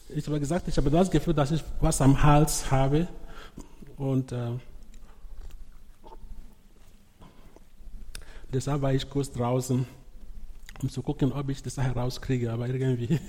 ich habe gesagt, ich habe das Gefühl, dass ich was am Hals habe. Und deshalb war ich kurz draußen, um zu gucken, ob ich das herauskriege. Aber irgendwie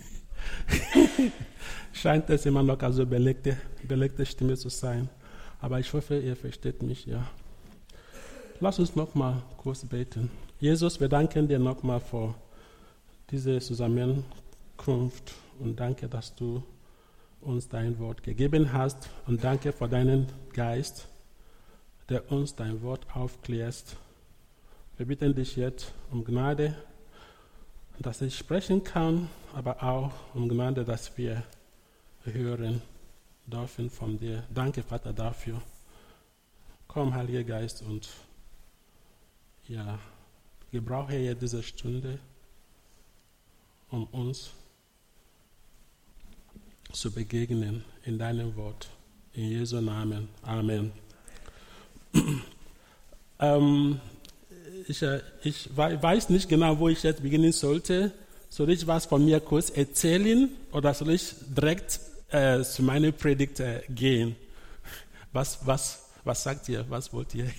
scheint es immer noch also belegte Stimme zu sein. Aber ich hoffe, ihr versteht mich, ja. Lass uns noch mal kurz beten. Jesus, wir danken dir nochmal für diese Zusammenkunft und danke, dass du uns dein Wort gegeben hast und danke für deinen Geist, der uns dein Wort aufklärt. Wir bitten dich jetzt um Gnade, dass ich sprechen kann, aber auch um Gnade, dass wir hören dürfen von dir. Danke, Vater, dafür. Komm, Heiliger Geist, und ja, gebrauche jetzt diese Stunde, um uns zu begegnen in deinem Wort. In Jesu Namen. Amen. Ich weiß nicht genau, wo ich jetzt beginnen sollte. Soll ich was von mir kurz erzählen oder soll ich direkt zu meiner Predigt gehen? Was sagt ihr? Was wollt ihr?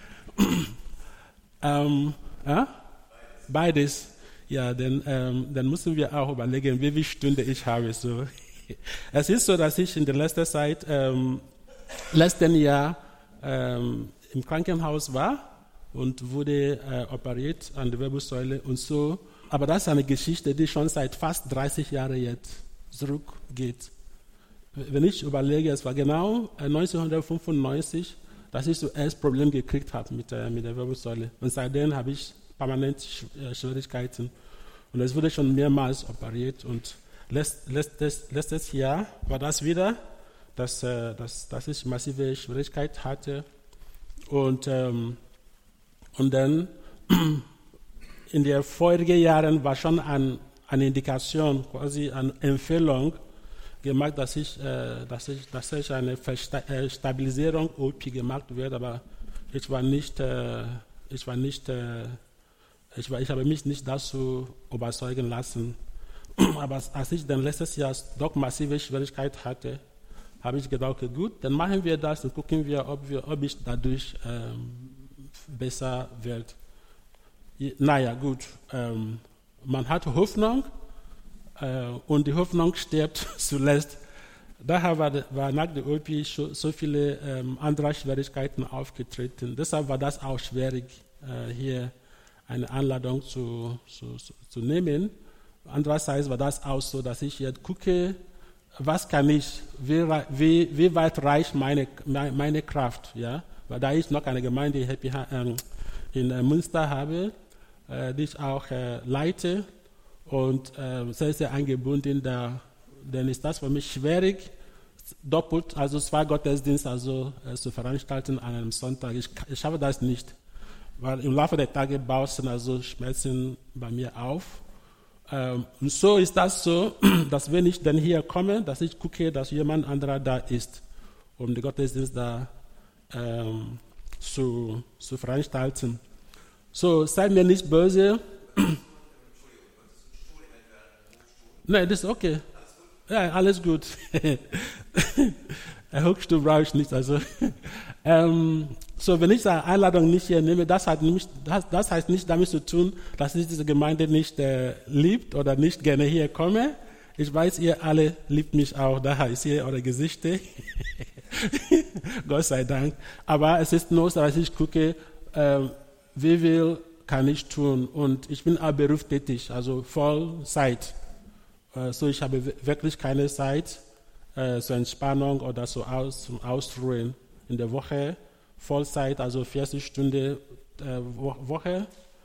Beides. Ja, dann müssen wir auch überlegen, wie viele Stunden ich habe. So. Es ist so, dass ich in der letzten Zeit, letzten Jahr im Krankenhaus war und wurde operiert an der Wirbelsäule und so. Aber das ist eine Geschichte, die schon seit fast 30 Jahren jetzt zurückgeht. Wenn ich überlege, es war genau 1995, dass ich zuerst Probleme gekriegt habe mit der Wirbelsäule. Und seitdem habe ich permanent Schwierigkeiten. Und es wurde schon mehrmals operiert. Und letztes Jahr war das wieder, dass ich massive Schwierigkeiten hatte. Und dann in den vorigen Jahren war schon eine Indikation, quasi eine Empfehlung gemacht, dass ich eine Stabilisierung OP gemacht wird, aber ich habe mich nicht dazu überzeugen lassen. Aber als ich dann letztes Jahr doch massive Schwierigkeiten hatte, habe ich gedacht, okay, gut, dann machen wir das und gucken wir, ob ich dadurch besser werde. Naja, gut, man hat Hoffnung, und die Hoffnung stirbt zuletzt. Daher war nach der OP so viele andere Schwierigkeiten aufgetreten. Deshalb war das auch schwierig, hier eine Einladung zu nehmen. Andererseits war das auch so, dass ich jetzt gucke, was kann ich, wie weit reicht meine Kraft. Ja? Weil da ich noch eine Gemeinde in Münster habe, die ich auch leite, und sehr, sehr eingebunden, dann ist das für mich schwierig, doppelt, also 2 Gottesdienste zu veranstalten an einem Sonntag. Ich schaffe das nicht, weil im Laufe der Tage bauen also Schmerzen bei mir auf. Und so ist das so, dass wenn ich dann hier komme, dass ich gucke, dass jemand anderer da ist, um den Gottesdienst da zu veranstalten. So, seid mir nicht böse. Nein, das ist okay. Ja, alles gut. Hochstuhl brauche ich nicht. Also. So, wenn ich eine Einladung nicht hier nehme, das heißt nicht damit zu tun, dass ich diese Gemeinde nicht liebt oder nicht gerne hier komme. Ich weiß, ihr alle liebt mich auch, daher ist hier eure Gesichter. Gott sei Dank. Aber es ist nur so, dass ich gucke, wie viel kann ich tun. Und ich bin auch berufstätig, also Vollzeit. So, ich habe wirklich keine Zeit zur Entspannung oder zum Ausruhen in der Woche. Vollzeit, also 40 Stunden Woche,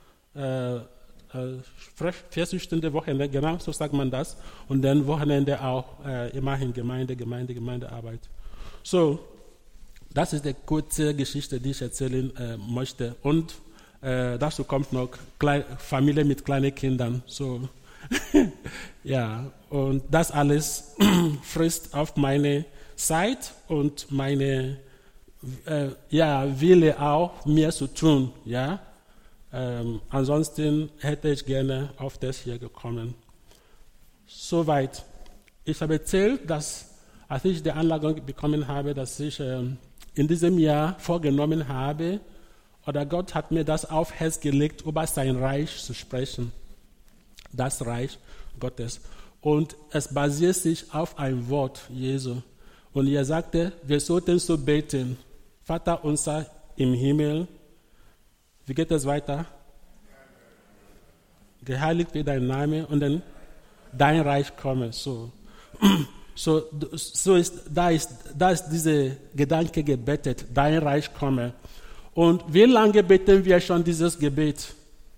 40 Stunden Wochenende, genau, so sagt man das. Und dann Wochenende auch immerhin Gemeindearbeit. So, das ist die kurze Geschichte, die ich erzählen möchte. Und dazu kommt noch Familie mit kleinen Kindern. So. Ja, und das alles frisst auf meine Zeit und meine Wille auch, mehr zu tun. Ja? Ansonsten hätte ich gerne auf das hier gekommen. Soweit. Ich habe erzählt, dass als ich die Anlagung bekommen habe, dass ich in diesem Jahr vorgenommen habe, oder Gott hat mir das auf Herz gelegt, über sein Reich zu sprechen. Das Reich Gottes. Und es basiert sich auf ein Wort Jesu. Und er sagte, wir sollten so beten. Vater unser im Himmel. Wie geht es weiter? Geheiligt wird dein Name und dann dein Reich komme. Da ist dieser Gedanke gebetet, dein Reich komme. Und wie lange beten wir schon dieses Gebet?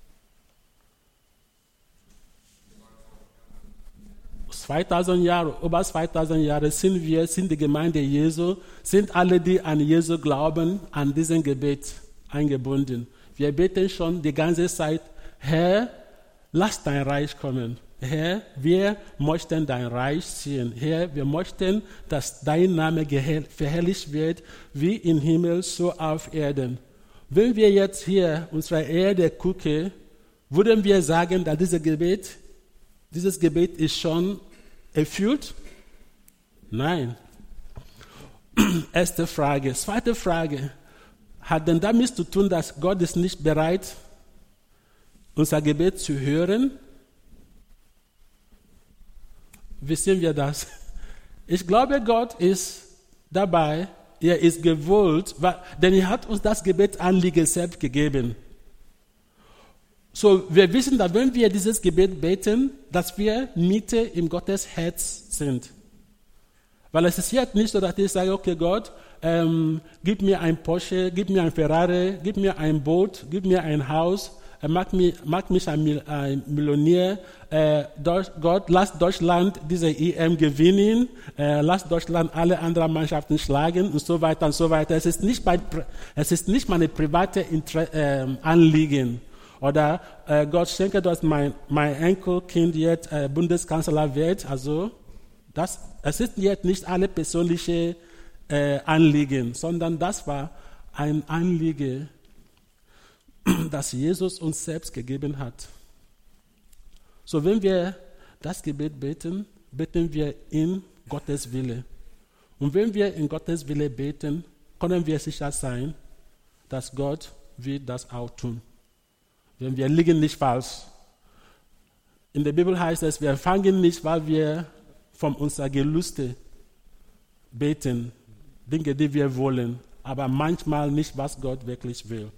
2000 Jahre, über 2000 Jahre sind die Gemeinde Jesu, sind alle, die an Jesu glauben, an diesem Gebet eingebunden. Wir beten schon die ganze Zeit, Herr, lass dein Reich kommen. Herr, wir möchten dein Reich sehen. Herr, wir möchten, dass dein Name verherrlicht wird, wie im Himmel, so auf Erden. Wenn wir jetzt hier unsere Erde gucken, würden wir sagen, dass dieses Gebet ist schon erfüllt? Nein. Erste Frage. Zweite Frage. Hat denn damit zu tun, dass Gott ist nicht bereit, unser Gebet zu hören? Wissen wir das? Ich glaube, Gott ist dabei, er ist gewollt, denn er hat uns das Gebetsanliegen selbst gegeben. So, wir wissen, dass wenn wir dieses Gebet beten, dass wir Mitte im Gottes Herz sind. Weil es ist jetzt nicht so, dass ich sage, okay Gott, gib mir ein Porsche, gib mir ein Ferrari, gib mir ein Boot, gib mir ein Haus, mach mich ein Millionär. Gott, lass Deutschland diese EM gewinnen, lass Deutschland alle anderen Mannschaften schlagen und so weiter und so weiter. Es ist nicht meine private Anliegen. Oder Gott schenke, dass mein Enkelkind jetzt Bundeskanzler wird. Also es ist jetzt nicht alle persönliche Anliegen, sondern das war ein Anliegen, das Jesus uns selbst gegeben hat. So, wenn wir das Gebet beten, beten wir in Gottes Wille. Und wenn wir in Gottes Wille beten, können wir sicher sein, dass Gott wird das auch tun. Denn wir liegen nicht falsch. In der Bibel heißt es, wir fangen nicht, weil wir von unserer Gelüste beten, Dinge, die wir wollen, aber manchmal nicht, was Gott wirklich will.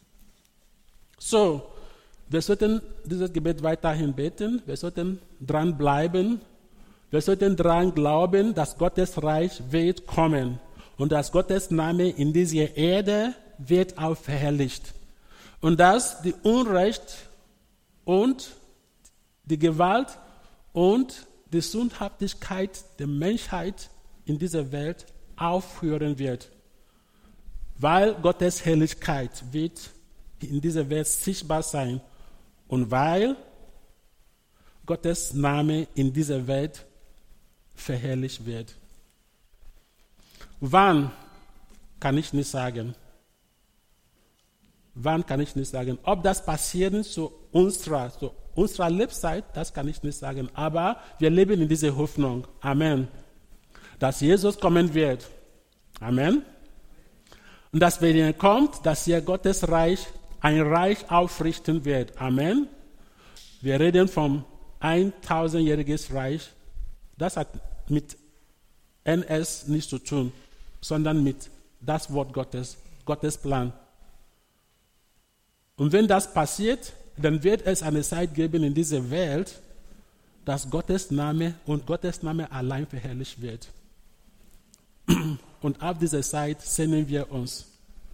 So, wir sollten dieses Gebet weiterhin beten, wir sollten dranbleiben, wir sollten dran glauben, dass Gottes Reich wird kommen und dass Gottes Name in dieser Erde wird auch verherrlicht. Und dass die Unrecht und die Gewalt und die Sündhaftigkeit der Menschheit in dieser Welt aufhören wird. Weil Gottes Herrlichkeit wird in dieser Welt sichtbar sein und weil Gottes Name in dieser Welt verherrlicht wird. Wann, kann ich nicht sagen. Wann kann ich nicht sagen. Ob das passiert zu unserer Lebzeit, das kann ich nicht sagen. Aber wir leben in dieser Hoffnung. Amen. Dass Jesus kommen wird. Amen. Und dass wenn er kommt, dass er Gottes Reich, ein Reich aufrichten wird. Amen. Wir reden vom 1000-jähriges Reich. Das hat mit NS nichts zu tun, sondern mit das Wort Gottes, Gottes Plan. Und wenn das passiert, dann wird es eine Zeit geben in dieser Welt, dass Gottes Name und Gottes Name allein verherrlicht wird. Und auf diese Zeit sehnen wir uns.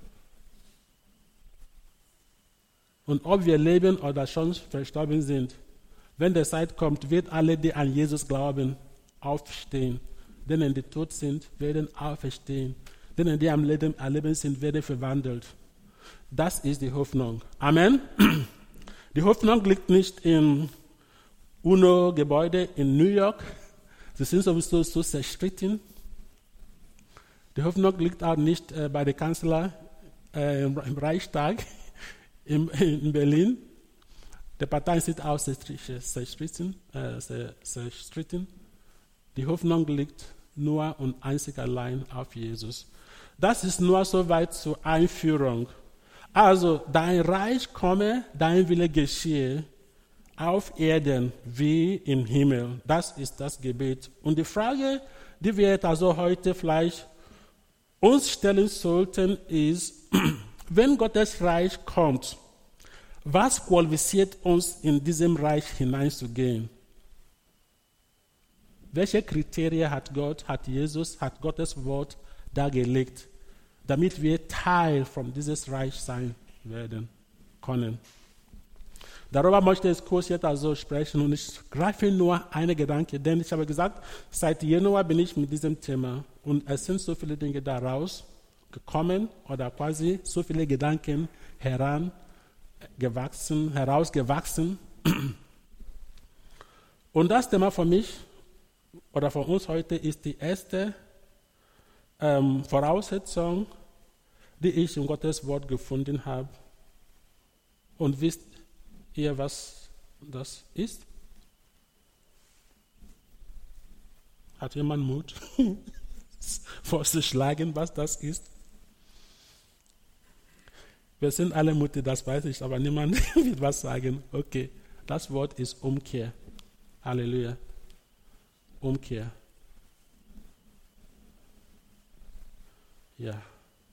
Und ob wir leben oder schon verstorben sind, wenn die Zeit kommt, wird alle, die an Jesus glauben, aufstehen. Denen, die tot sind, werden auferstehen. Denen, die am Leben sind, werden verwandelt. Das ist die Hoffnung. Amen. Die Hoffnung liegt nicht im UNO-Gebäude in New York. Sie sind sowieso so zerstritten. Die Hoffnung liegt auch nicht bei der Kanzler im Reichstag in Berlin. Die Parteien sind auch zerstritten. Die Hoffnung liegt nur und einzig allein auf Jesus. Das ist nur soweit zur Einführung. Also, dein Reich komme, dein Wille geschehe, auf Erden wie im Himmel. Das ist das Gebet. Und die Frage, die wir jetzt also heute vielleicht uns stellen sollten, ist, wenn Gottes Reich kommt, was qualifiziert uns, in diesem Reich hineinzugehen? Welche Kriterien hat Gott, hat Jesus, hat Gottes Wort dargelegt, damit wir Teil von dieses Reich sein werden können? Darüber möchte ich kurz jetzt also sprechen und ich greife nur einen Gedanke, denn ich habe gesagt, seit Januar bin ich mit diesem Thema und es sind so viele Dinge daraus gekommen oder quasi so viele Gedanken herausgewachsen. Und das Thema für mich oder für uns heute ist die erste Voraussetzung, die ich in Gottes Wort gefunden habe. Und wisst ihr, was das ist? Hat jemand Mut, vorzuschlagen, was das ist? Wir sind alle mutig, das weiß ich, aber niemand wird was sagen. Okay, das Wort ist Umkehr. Halleluja. Umkehr. Ja.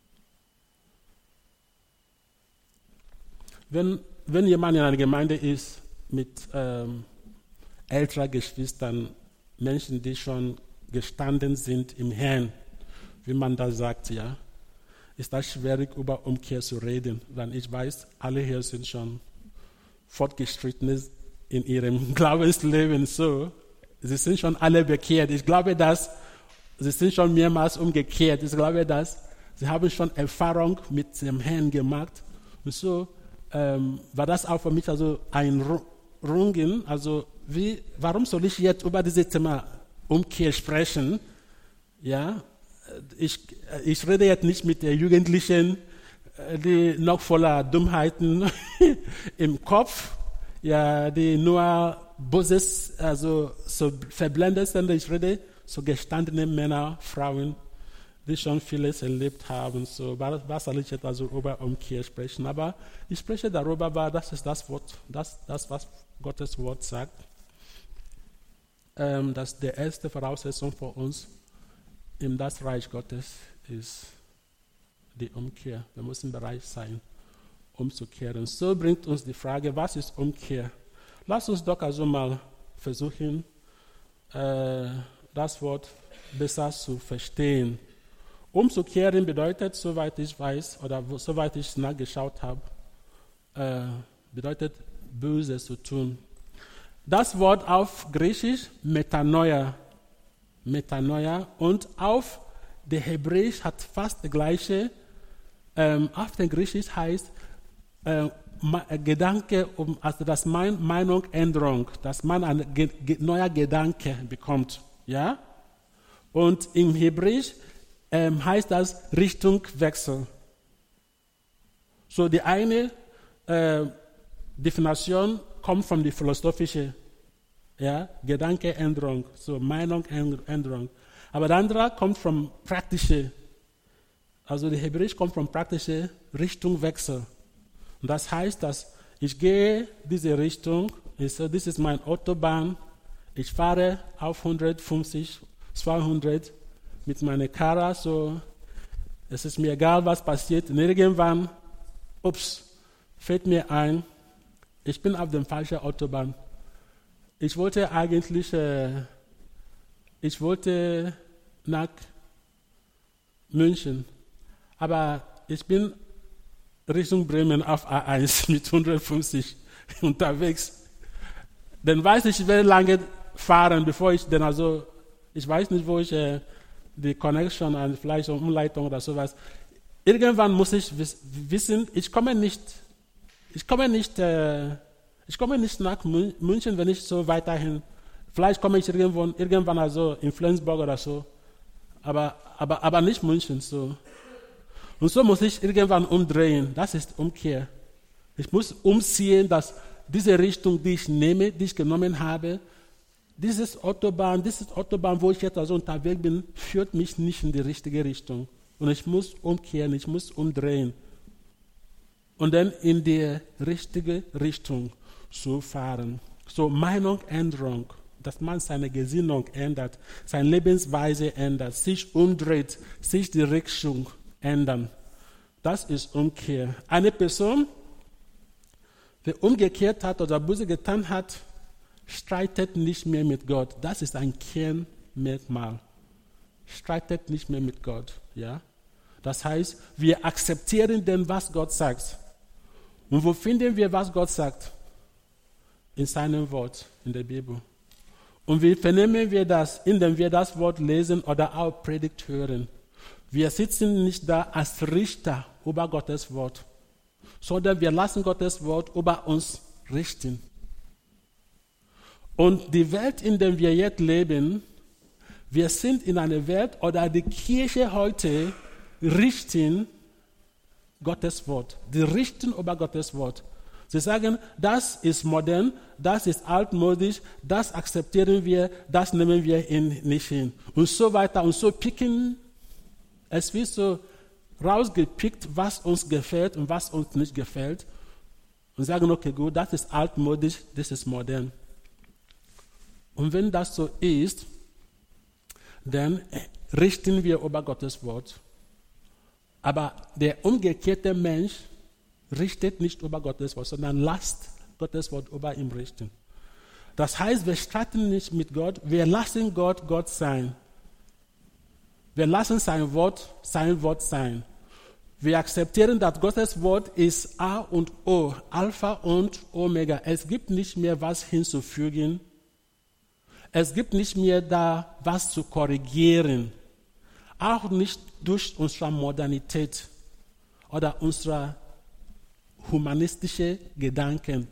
Wenn jemand in einer Gemeinde ist mit älteren Geschwistern, Menschen, die schon gestanden sind im Herrn, wie man das sagt, ja, ist das schwierig, über Umkehr zu reden, weil ich weiß, alle hier sind schon fortgeschritten in ihrem Glaubensleben so. Sie sind schon alle bekehrt. Ich glaube, dass sie sind schon mehrmals umgekehrt. Ich glaube, dass sie haben schon Erfahrung mit dem Herrn gemacht. Und so war das auch für mich also ein Rungen. Also warum soll ich jetzt über dieses Thema Umkehr sprechen? Ja, ich rede jetzt nicht mit den Jugendlichen, die noch voller Dummheiten im Kopf, ja, die nur Böses, also so verblendet sind. Ich rede so gestandene Männer, Frauen, die schon vieles erlebt haben. So, was soll ich jetzt also über Umkehr sprechen? Aber ich spreche darüber, weil das ist das Wort, das was Gottes Wort sagt. Dass die erste Voraussetzung für uns in das Reich Gottes ist die Umkehr. Wir müssen bereit sein, umzukehren. So bringt uns die Frage, was ist Umkehr? Lass uns doch also mal versuchen, das Wort besser zu verstehen. Umzukehren bedeutet, soweit ich weiß oder soweit ich nachgeschaut habe, bedeutet Böses zu tun. Das Wort auf Griechisch Metanoia und auf der Hebräisch hat fast das gleiche. Auf der Griechisch heißt Gedanke, also dass Meinungsänderung, dass man ein neuer Gedanke bekommt. Ja? Und im Hebräisch heißt das Richtungswechsel. So die eine Definition kommt von der philosophischen, ja, Gedankenänderung, so Meinungsänderung. Aber der andere kommt vom praktischen, also der Hebräisch kommt vom praktischen Richtungswechsel. Und das heißt, dass ich gehe diese Richtung, das ist meine Autobahn, ich fahre auf 150, 200 mit meiner Karre, so, es ist mir egal, was passiert. Und irgendwann, fällt mir ein, ich bin auf der falschen Autobahn. Ich wollte eigentlich, nach München, aber ich bin Richtung Bremen auf A1 mit 150 unterwegs. Dann weiß ich werde lange fahren, bevor ich dann also, ich weiß nicht, wo ich die Connection an vielleicht eine Umleitung oder sowas. Irgendwann muss ich wissen, ich komme nicht nach München, wenn ich so weiterhin, vielleicht komme ich irgendwann also in Flensburg oder so, aber nicht München so. Und so muss ich irgendwann umdrehen. Das ist Umkehr. Ich muss umziehen, dass diese Richtung, die ich genommen habe, diese Autobahn, wo ich jetzt also unterwegs bin, führt mich nicht in die richtige Richtung. Und ich muss umkehren, ich muss umdrehen. Und dann in die richtige Richtung zu fahren. So Meinungsänderung, dass man seine Gesinnung ändert, seine Lebensweise ändert, sich umdreht, sich die Richtung ändern. Das ist Umkehr. Eine Person, die umgekehrt hat oder Buße getan hat, streitet nicht mehr mit Gott. Das ist ein Kernmerkmal. Streitet nicht mehr mit Gott. Ja? Das heißt, wir akzeptieren denn, was Gott sagt. Und wo finden wir, was Gott sagt? In seinem Wort, in der Bibel. Und wie vernehmen wir das, indem wir das Wort lesen oder auch Predigt hören? Wir sitzen nicht da als Richter über Gottes Wort, sondern wir lassen Gottes Wort über uns richten. Und die Welt, in der wir jetzt leben, wir sind in einer Welt, oder die Kirche heute richten Gottes Wort. Die richten über Gottes Wort. Sie sagen, das ist modern, das ist altmodisch, das akzeptieren wir, das nehmen wir nicht hin. Und so weiter. Und so picken, es wird so rausgepickt, was uns gefällt und was uns nicht gefällt. Und sagen, okay, gut, das ist altmodisch, das ist modern. Und wenn das so ist, dann richten wir über Gottes Wort. Aber der umgekehrte Mensch richtet nicht über Gottes Wort, sondern lasst Gottes Wort über ihm richten. Das heißt, wir streiten nicht mit Gott, wir lassen Gott Gott sein. Wir lassen sein Wort sein. Wir akzeptieren, dass Gottes Wort ist A und O, Alpha und Omega. Es gibt nicht mehr was hinzufügen. Es gibt nicht mehr da was zu korrigieren. Auch nicht durch unsere Modernität oder unsere humanistische Gedanken.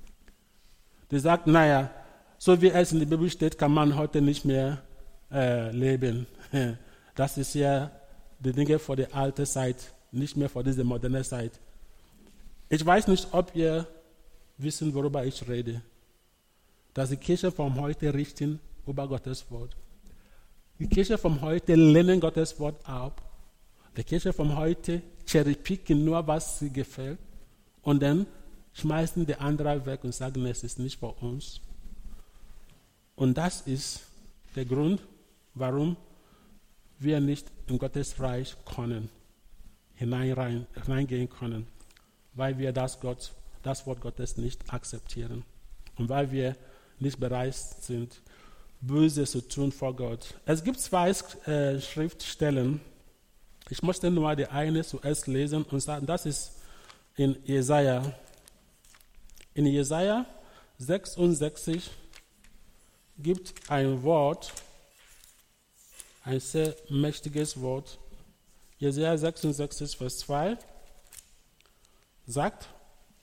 Die sagt, naja, so wie es in der Bibel steht, kann man heute nicht mehr leben. Das ist ja die Dinge vor der alten Zeit, nicht mehr vor dieser modernen Zeit. Ich weiß nicht, ob ihr wissen, worüber ich rede. Dass die Kirche von heute richten über Gottes Wort. Die Kirche von heute lehnen Gottes Wort ab. Die Kirche von heute cherrypicken nur, was sie gefällt. Und dann schmeißen die anderen weg und sagen, es ist nicht für uns. Und das ist der Grund, warum wir nicht in Gottes Reich können, hineingehen können. Weil wir das Wort Gottes nicht akzeptieren. Und weil wir nicht bereit sind, Böses zu tun vor Gott. Es gibt zwei Schriftstellen. Ich möchte nur die eine zuerst lesen und sagen, das ist in Jesaja. In Jesaja 66 gibt ein Wort, ein sehr mächtiges Wort. Jesaja 66, Vers 2 sagt,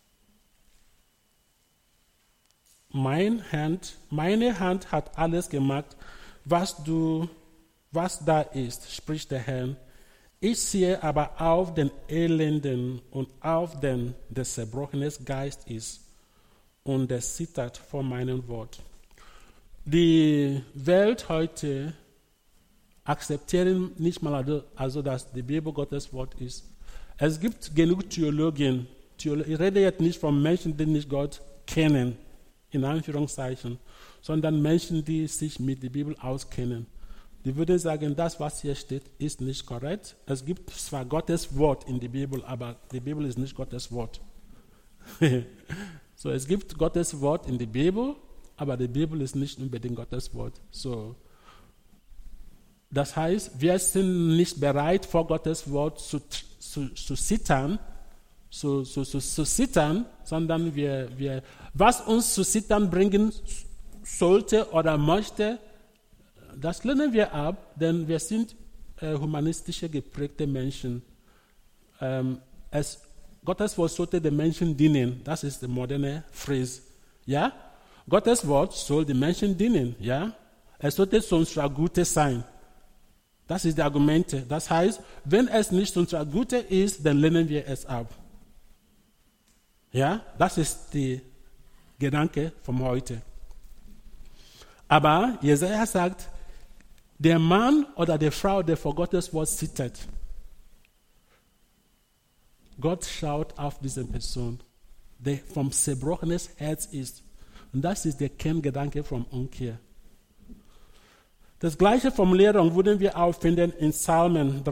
meine Hand hat alles gemacht, was da ist, spricht der Herr. Ich sehe aber auf den Elenden und auf den, der zerbrochenes Geist ist und der zittert vor meinem Wort. Die Welt heute akzeptiert nicht mal, also dass die Bibel Gottes Wort ist. Es gibt genug Theologen. Ich rede jetzt nicht von Menschen, die nicht Gott kennen, in Anführungszeichen, sondern Menschen, die sich mit der Bibel auskennen. Die würden sagen, das, was hier steht, ist nicht korrekt. Es gibt zwar Gottes Wort in der Bibel, aber die Bibel ist nicht Gottes Wort. So, es gibt Gottes Wort in der Bibel, aber die Bibel ist nicht unbedingt Gottes Wort. So, das heißt, wir sind nicht bereit, vor Gottes Wort zu zittern, sondern was uns zu zittern bringen sollte oder möchte, das lehnen wir ab, denn wir sind humanistische geprägte Menschen. Gottes Wort sollte den Menschen dienen. Das ist die moderne Phrase. Ja? Gottes Wort soll den Menschen dienen. Ja? Es sollte zu unserer Gute sein. Das ist die Argumente. Das heißt, wenn es nicht zu unserer Gute ist, dann lehnen wir es ab. Ja? Das ist der Gedanke von heute. Aber Jesaja sagt, der Mann oder die Frau, der vor Gottes Wort sitzt, Gott schaut auf diese Person, der vom zerbrochenes Herz ist. Und das ist der Kerngedanke von Umkehr. Das gleiche Formulierung würden wir auch finden in Psalmen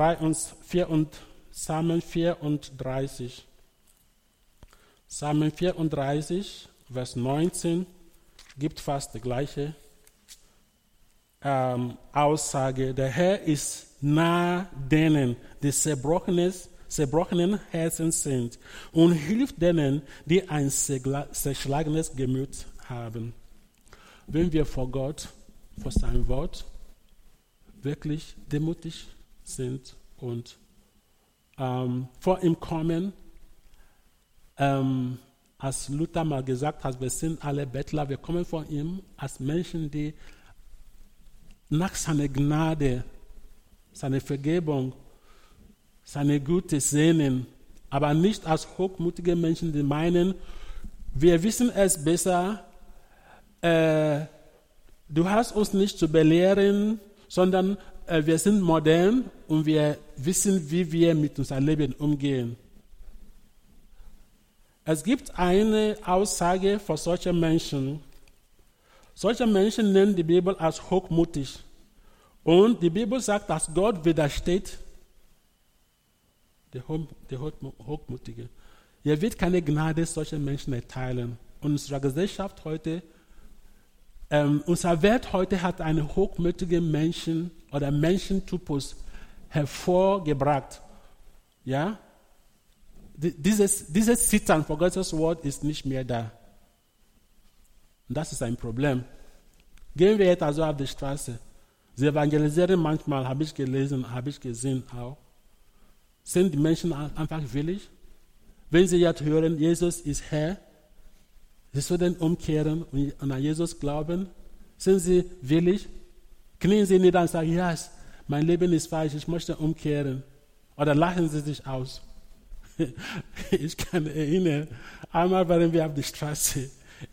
34. Psalmen 34, Vers 19 gibt fast die gleiche Aussage. Der Herr ist nah denen, die zerbrochenen Herzen sind, und hilft denen, die ein zerschlagenes Gemüt haben. Wenn wir vor Gott, vor sein Wort, wirklich demütig sind und vor ihm kommen, als Luther mal gesagt hat, wir sind alle Bettler, wir kommen vor ihm als Menschen, die nach seiner Gnade, seiner Vergebung, seine Güte sehnen, aber nicht als hochmutige Menschen, die meinen, wir wissen es besser, du hast uns nicht zu belehren, sondern wir sind modern und wir wissen, wie wir mit unserem Leben umgehen. Es gibt eine Aussage von solchen Menschen. Solche Menschen nennen die Bibel als hochmutig. Und die Bibel sagt, dass Gott widersteht der Hochmutige. Er wird keine Gnade solchen Menschen erteilen. Und unsere Gesellschaft heute, unsere Welt heute hat einen hochmütigen Menschen oder Menschentypus hervorgebracht. Ja? Dieses Zittern vor Gottes Wort ist nicht mehr da. Und das ist ein Problem. Gehen wir jetzt also auf die Straße. Sie evangelisieren manchmal, habe ich gelesen, habe ich gesehen auch. Sind die Menschen einfach willig? Wenn sie jetzt hören, Jesus ist Herr, sie sollen umkehren und an Jesus glauben, sind sie willig? Knien sie nieder und sagen, ja, mein Leben ist falsch, ich möchte umkehren. Oder lachen sie sich aus? Ich kann erinnern, einmal waren wir auf der Straße,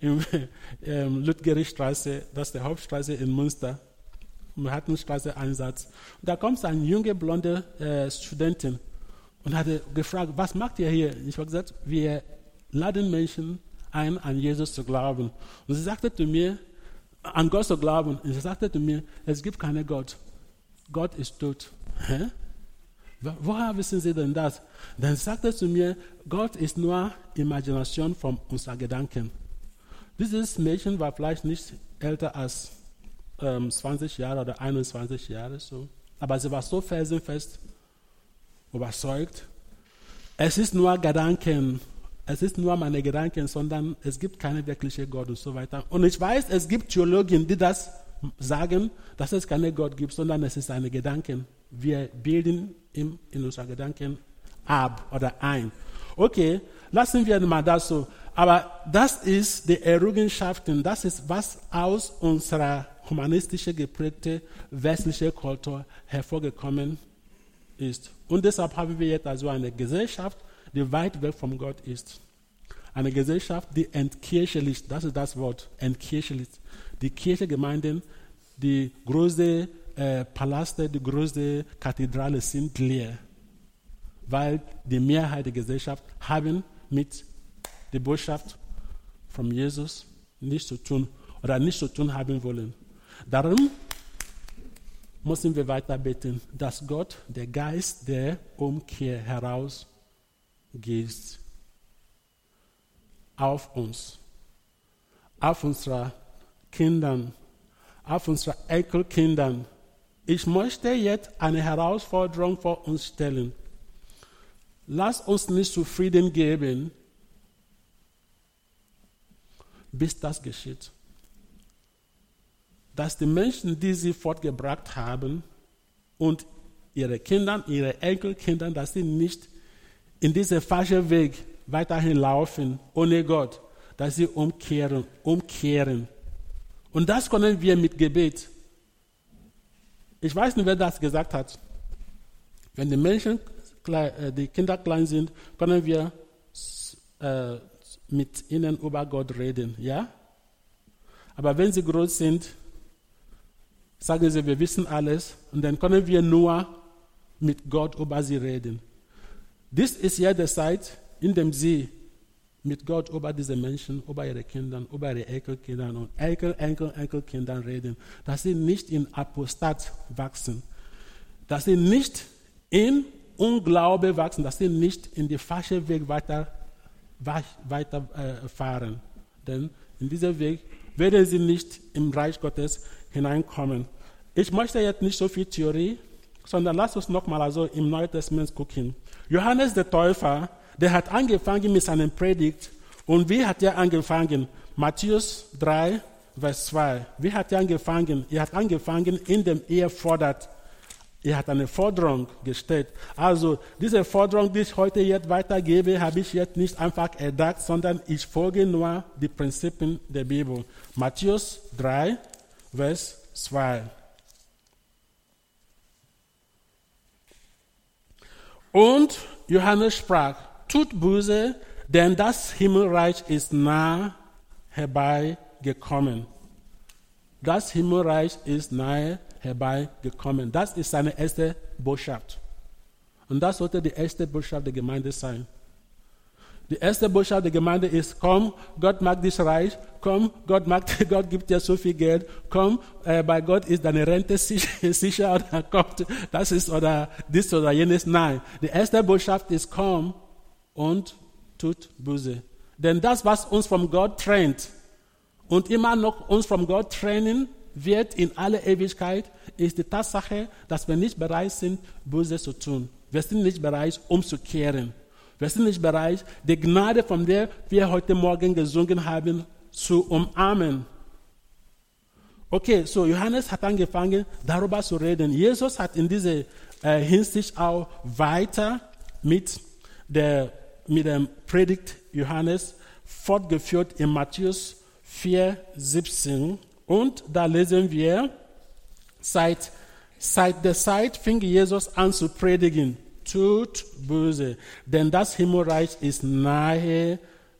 Ludgerich-Straße, das ist die Hauptstraße in Münster. Wir hatten Straßeneinsatz. Und da kommt eine junge, blonde Studentin und hatte gefragt, was macht ihr hier? Ich habe gesagt, wir laden Menschen ein, an Jesus zu glauben. Und sie sagte zu mir, an Gott zu glauben. Und sie sagte zu mir, es gibt keinen Gott. Gott ist tot. Hä? Woher wissen Sie denn das? Dann sagte er zu mir, Gott ist nur Imagination von unseren Gedanken. Dieses Mädchen war vielleicht nicht älter als 20 Jahre oder 21 Jahre, so. Aber sie war so felsenfest überzeugt. Es ist nur Gedanken, es ist nur meine Gedanken, sondern es gibt keinen wirklichen Gott und so weiter. Und ich weiß, es gibt Theologen, die das sagen, dass es keinen Gott gibt, sondern es ist eine Gedanken. Wir bilden ihn in unseren Gedanken ab oder ein. Okay, lassen wir mal das so. Aber das ist die Errungenschaften, das ist, was aus unserer humanistisch geprägten westlichen Kultur hervorgekommen ist. Und deshalb haben wir jetzt also eine Gesellschaft, die weit weg von Gott ist. Eine Gesellschaft, die entkirchlicht, das ist das Wort, entkirchlicht. Die Kirchengemeinden, die großen Paläste, die großen Kathedralen sind leer, weil die Mehrheit der Gesellschaft haben mit der Botschaft von Jesus nichts zu tun oder nichts zu tun haben wollen. Darum müssen wir weiter beten, dass Gott, der Geist der Umkehr herausgießt auf uns, auf unsere Kinder, auf unsere Enkelkinder. Ich möchte jetzt eine Herausforderung vor uns stellen. Lass uns nicht zufrieden geben, bis das geschieht. Dass die Menschen, die sie fortgebracht haben und ihre Kinder, ihre Enkelkinder, dass sie nicht in diesen falschen Weg weiterhin laufen, ohne Gott, dass sie umkehren. Und das können wir mit Gebet. Ich weiß nicht, wer das gesagt hat. Wenn die Menschen, die Kinder klein sind, können wir mit ihnen über Gott reden, ja? Aber wenn sie groß sind, sagen sie, wir wissen alles und dann können wir nur mit Gott über sie reden. Dies ist ja die Zeit, in der sie mit Gott über diese Menschen, über ihre Kinder, über ihre Enkelkinder und Enkelkinder reden, dass sie nicht in Apostat wachsen, dass sie nicht in Unglaube wachsen, dass sie nicht in den falschen Weg weiterfahren. Denn in diesem Weg werden sie nicht im Reich Gottes hineinkommen. Ich möchte jetzt nicht so viel Theorie, sondern lass uns nochmal also im Neuen Testament gucken. Johannes der Täufer, der hat angefangen mit seiner Predigt. Und wie hat er angefangen? Matthäus 3, Vers 2. Wie hat er angefangen? Er hat angefangen, indem er fordert. Er hat eine Forderung gestellt. Also diese Forderung, die ich heute jetzt weitergebe, habe ich jetzt nicht einfach erdacht, sondern ich folge nur die Prinzipien der Bibel. Matthäus 3, Vers 2. Und Johannes sprach, tut Buße, denn das Himmelreich ist nah herbeigekommen. Das Himmelreich ist nahe herbeigekommen. Das ist seine erste Botschaft. Und das sollte die erste Botschaft der Gemeinde sein. Die erste Botschaft der Gemeinde ist, komm, Gott mag dich reich, komm, Gott gibt dir so viel Geld, komm, bei Gott ist deine Rente sicher oder kommt, das ist oder dies oder jenes. Nein, die erste Botschaft ist, komm und tut Buße. Denn das, was uns von Gott trennt und immer noch uns von Gott trennen wird in alle Ewigkeit, ist die Tatsache, dass wir nicht bereit sind, Buße zu tun. Wir sind nicht bereit, umzukehren. Wir sind nicht bereit, die Gnade, von der wir heute Morgen gesungen haben, zu umarmen. Okay, so Johannes hat angefangen, darüber zu reden. Jesus hat in dieser Hinsicht auch weiter mit der Predigt Johannes fortgeführt in Matthäus 4, 17. Und da lesen wir, seit der Zeit fing Jesus an zu predigen. Tut Buße, denn das Himmelreich ist nahe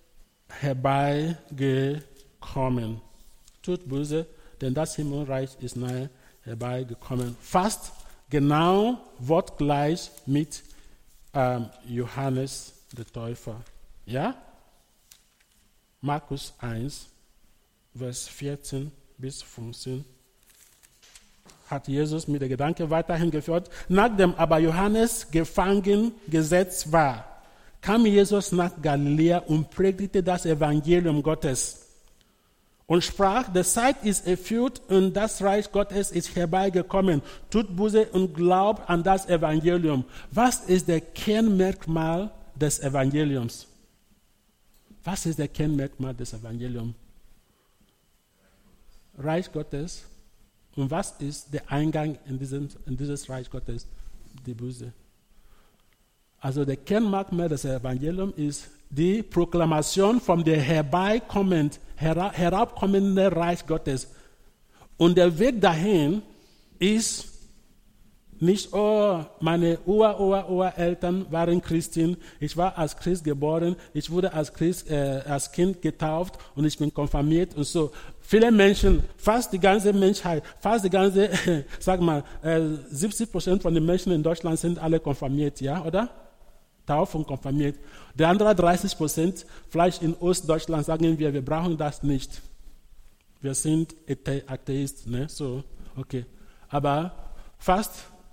herbeigekommen. Tut Buße, denn das Himmelreich ist nahe herbeigekommen. Fast genau wortgleich mit Johannes der Täufer. Ja? Markus 1, Vers 14 bis 15. Hat Jesus mit dem Gedanken weiterhin geführt. Nachdem aber Johannes gefangen gesetzt war, kam Jesus nach Galiläa und predigte das Evangelium Gottes und sprach, die Zeit ist erfüllt und das Reich Gottes ist herbeigekommen. Tut Buße und glaubt an das Evangelium. Was ist der Kernmerkmal des Evangeliums? Was ist der Kernmerkmal des Evangeliums? Reich Gottes. Und was ist der Eingang in dieses Reich Gottes? Die Buße. Also der Kernmerkmal des Evangeliums ist die Proklamation von dem herabkommenden Reich Gottes. Und der Weg dahin ist nicht, oh, meine Ureltern waren Christen, ich war als Christ geboren, ich wurde als Kind getauft und ich bin konfirmiert und so. Viele Menschen, fast die ganze Menschheit, 70% von den Menschen in Deutschland sind alle konfirmiert, ja, oder? Tauft und konfirmiert. Die anderen 30%, vielleicht in Ostdeutschland, sagen wir brauchen das nicht. Wir sind Atheisten, ne? So, okay. Aber fast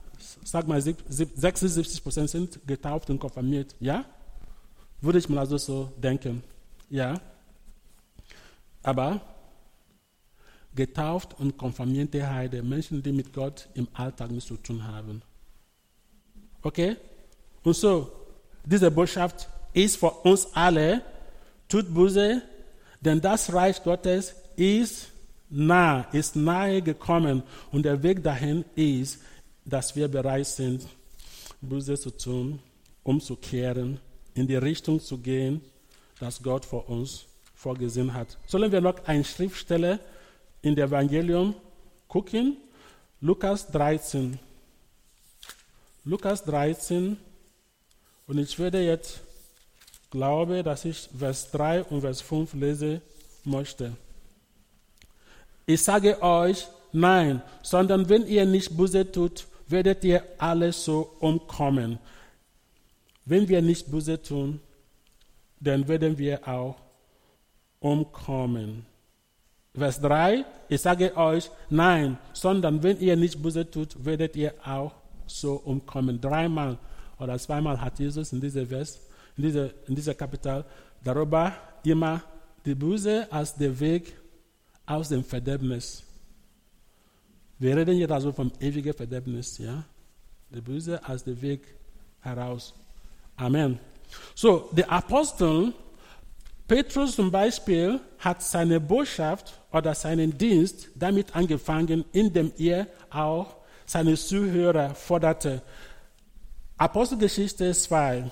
76% sind getauft und konfirmiert, ja? Würde ich mal also so denken, ja? Aber getauft und konfirmierte Heide, Menschen, die mit Gott im Alltag nichts zu tun haben. Okay? Und so, diese Botschaft ist für uns alle, tut Buße, denn das Reich Gottes ist nahe gekommen und der Weg dahin ist, dass wir bereit sind, Buße zu tun, umzukehren, in die Richtung zu gehen, dass Gott für uns vorgesehen hat. Sollen wir noch eine Schriftstelle in dem Evangelium gucken? Lukas 13. Lukas 13. Und ich werde jetzt, glaube, dass ich Vers 3 und Vers 5 lesen möchte. Ich sage euch, nein, sondern wenn ihr nicht Buße tut, werdet ihr alle so umkommen. Wenn wir nicht Buße tun, dann werden wir auch umkommen. Vers 3, ich sage euch, nein, sondern wenn ihr nicht Buße tut, werdet ihr auch so umkommen. 3-mal oder 2-mal hat Jesus in diesem Vers, in dieser Kapitel darüber immer die Buße als der Weg aus dem Verderbnis. Wir reden jetzt also vom ewigen Verderbnis, ja? Die Buße als der Weg heraus. Amen. So, der Apostel Petrus zum Beispiel hat seine Botschaft oder seinen Dienst damit angefangen, indem er auch seine Zuhörer forderte. Apostelgeschichte 2,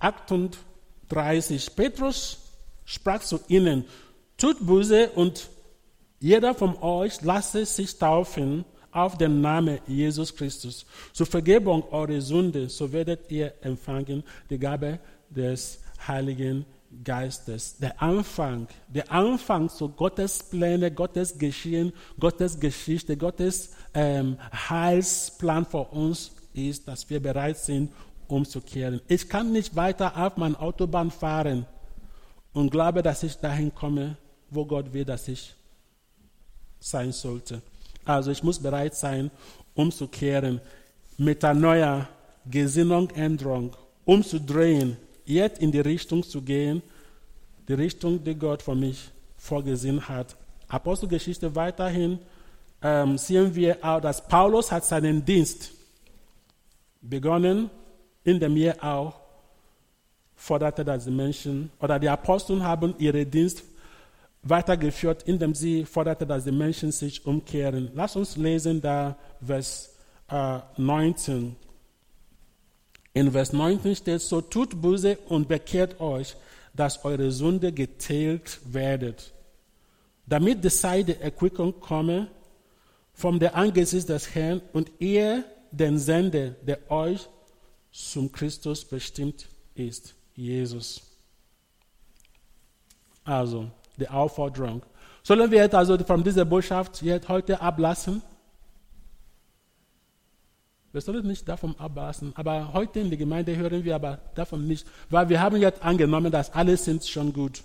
38. Petrus sprach zu ihnen, tut Buße und jeder von euch lasse sich taufen auf den Namen Jesus Christus. Zur Vergebung eurer Sünde, so werdet ihr empfangen die Gabe des Heiligen Geistes. Der Anfang zu Gottes Pläne, Gottes Geschehen, Gottes Geschichte, Gottes Heilsplan für uns ist, dass wir bereit sind, umzukehren. Ich kann nicht weiter auf meiner Autobahn fahren und glaube, dass ich dahin komme, wo Gott will, dass ich sein sollte. Also ich muss bereit sein, umzukehren, Metanoia, Gesinnungsänderung, umzudrehen, jetzt in die Richtung zu gehen, die Richtung, die Gott für mich vorgesehen hat. Apostelgeschichte weiterhin sehen wir auch, dass Paulus hat seinen Dienst begonnen, indem er auch forderte, dass die Menschen oder die Apostel haben ihren Dienst weitergeführt, indem sie forderte, dass die Menschen sich umkehren. Lass uns lesen da Vers 19. In Vers 19 steht, so tut Buße und bekehrt euch, dass eure Sünde getilgt werdet, damit die Zeit der Erquickung komme vom der Angesicht des Herrn und ihr den Sender, der euch zum Christus bestimmt ist, Jesus. Also, die Aufforderung. Sollen wir jetzt also von dieser Botschaft jetzt heute ablassen? Wir sollen nicht davon ablassen, aber heute in der Gemeinde hören wir aber davon nicht, weil wir haben jetzt angenommen, dass alle sind schon gut.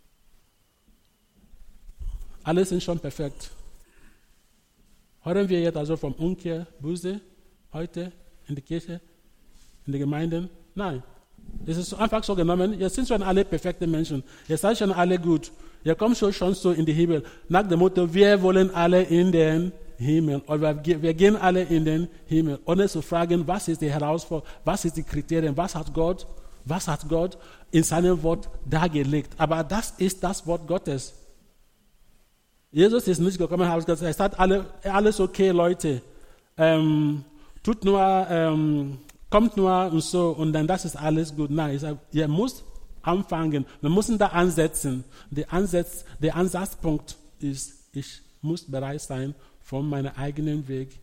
Alle sind schon perfekt. Hören wir jetzt also vom Umkehr, Buße, heute in der Kirche, in der Gemeinde? Nein. Es ist einfach so genommen, jetzt sind schon alle perfekte Menschen, jetzt seid schon alle gut, ihr kommt schon so in den Himmel. Nach dem Motto, wir wollen alle in den Himmel. Oder wir gehen alle in den Himmel, ohne zu fragen, was ist die Herausforderung, was ist die Kriterien, was hat Gott in seinem Wort dargelegt. Aber das ist das Wort Gottes. Jesus ist nicht gekommen und hat gesagt, es hat alles okay, Leute. Kommt nur und so und dann das ist alles gut. Nein, ich sage, ihr müsst anfangen. Wir müssen da ansetzen. Der Ansatzpunkt ist, ich muss bereit sein, von meinem eigenen Weg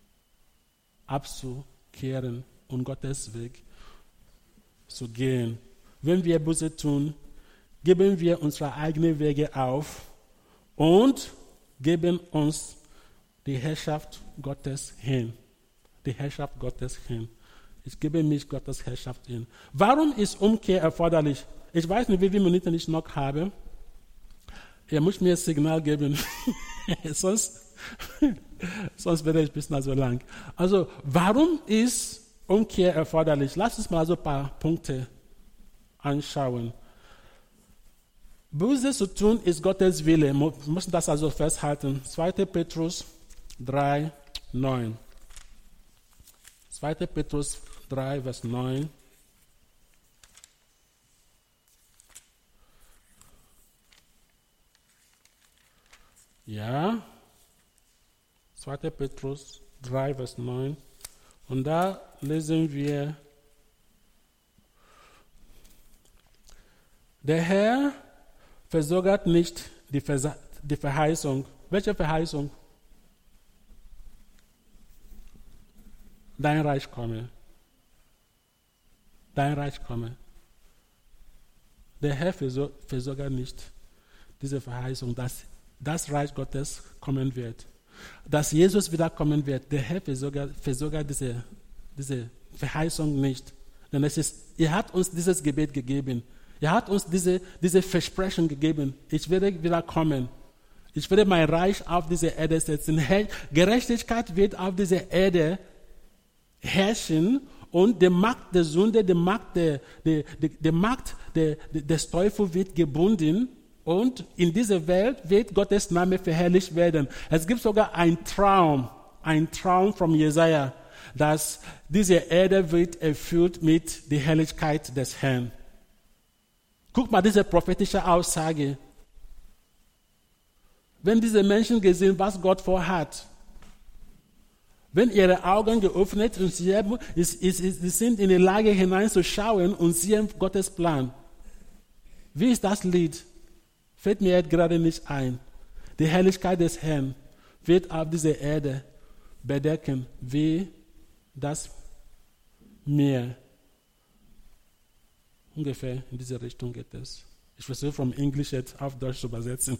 abzukehren und Gottes Weg zu gehen. Wenn wir Buße tun, geben wir unsere eigenen Wege auf und geben uns die Herrschaft Gottes hin. Die Herrschaft Gottes hin. Ich gebe mich Gottes Herrschaft hin. Warum ist Umkehr erforderlich? Ich weiß nicht, wie viele Minuten ich noch habe. Ihr müsst mir ein Signal geben. sonst werde ich bis nach so lang. Also, warum ist Umkehr erforderlich? Lass uns mal so ein paar Punkte anschauen. Buße zu tun ist Gottes Wille. Wir müssen das also festhalten. 2. Petrus 3, 9. 2. Petrus 3, Vers 9. Ja, 2. Petrus 3, Vers 9. Und da lesen wir, der Herr versäugert nicht die Verheißung. Welche Verheißung? Dein Reich komme. Dein Reich komme. Der Herr versäugert nicht diese Verheißung, dass das Reich Gottes kommen wird. dass Jesus wiederkommen wird, der Herr versorgt diese Verheißung nicht. Denn er hat uns dieses Gebet gegeben. Er hat uns diese Versprechen gegeben. Ich werde wiederkommen. Ich werde mein Reich auf diese Erde setzen. Gerechtigkeit wird auf dieser Erde herrschen und die Macht der Sünde, die Macht des Teufels wird gebunden und in dieser Welt wird Gottes Name verherrlicht werden. Es gibt sogar einen Traum von Jesaja, dass diese Erde wird erfüllt mit der Herrlichkeit des Herrn. Guck mal, diese prophetische Aussage. Wenn diese Menschen gesehen, was Gott vorhat, wenn ihre Augen geöffnet und sie sind in die Lage hineinzuschauen und sehen Gottes Plan. Wie ist das Lied? Fällt mir jetzt gerade nicht ein. Die Herrlichkeit des Herrn wird auf dieser Erde bedecken, wie das Meer. Ungefähr in diese Richtung geht es. Ich versuche vom Englisch jetzt auf Deutsch zu übersetzen.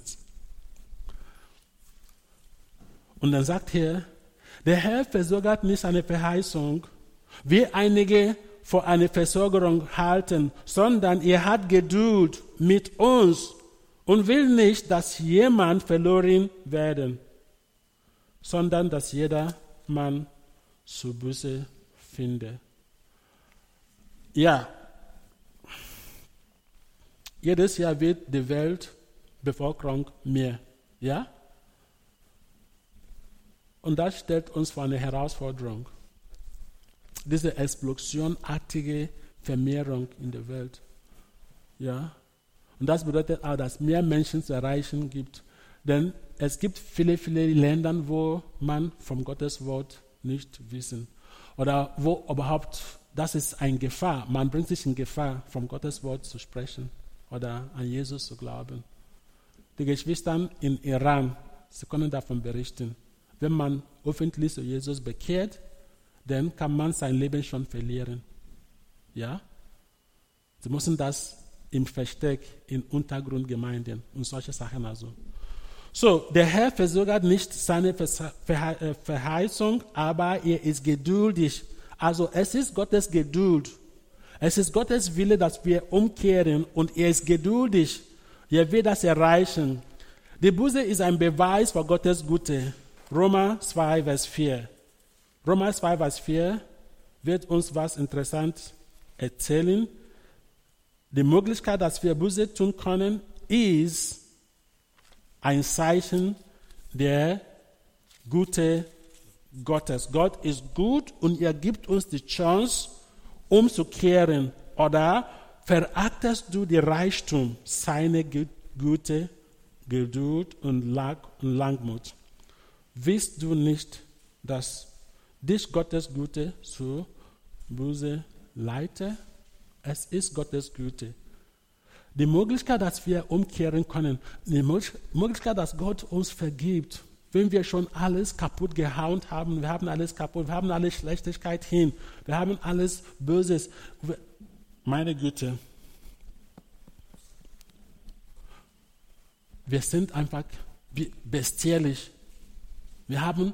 Und dann sagt er, der Herr versorgt nicht eine Verheißung, wie einige vor eine Versorgung halten, sondern er hat Geduld mit uns und will nicht, dass jemand verloren werden, sondern dass jeder Mann zur Buße finde. Ja, jedes Jahr wird die Weltbevölkerung mehr. Ja? Und das stellt uns vor eine Herausforderung. Diese explosionartige Vermehrung in der Welt. Ja? Und das bedeutet auch, dass mehr Menschen zu erreichen gibt. Denn es gibt viele Länder, wo man vom Gottes Wort nicht wissen. Oder wo überhaupt, das ist eine Gefahr. Man bringt sich in Gefahr, vom Gottes Wort zu sprechen oder an Jesus zu glauben. Die Geschwister in Iran, sie können davon berichten. Wenn man öffentlich zu Jesus bekehrt, dann kann man sein Leben schon verlieren. Ja? Sie müssen das im Versteck, in Untergrundgemeinden und solche Sachen also. So, der Herr versorgt nicht seine Verheißung, aber er ist geduldig. Also es ist Gottes Geduld. Es ist Gottes Wille, dass wir umkehren und er ist geduldig. Er will das erreichen. Die Buße ist ein Beweis für Gottes Güte. Römer 2, Vers 4. Römer 2, Vers 4 wird uns was Interessantes erzählen. Die Möglichkeit, dass wir Buße tun können, ist ein Zeichen der Güte Gottes. Gott ist gut und er gibt uns die Chance, umzukehren. Oder verachtest du die Reichtum, seine Güte, Geduld und Langmut? Willst du nicht, dass dich Gottes Güte zur Buße leite? Es ist Gottes Güte. Die Möglichkeit, dass wir umkehren können, die Möglichkeit, dass Gott uns vergibt, wenn wir schon alles kaputt gehauen haben, wir haben alles kaputt, wir haben alle Schlechtigkeit hin, wir haben alles Böses. Meine Güte. Wir sind einfach bestialisch. Wir haben